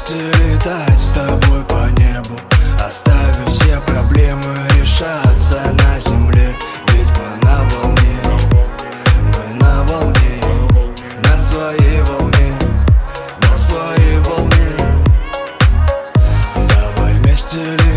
вместе летать с тобой по небу, оставив все проблемы решаться на земле. Ведь мы на волне, мы на волне, на своей волне, на своей волне. Давай вместе летать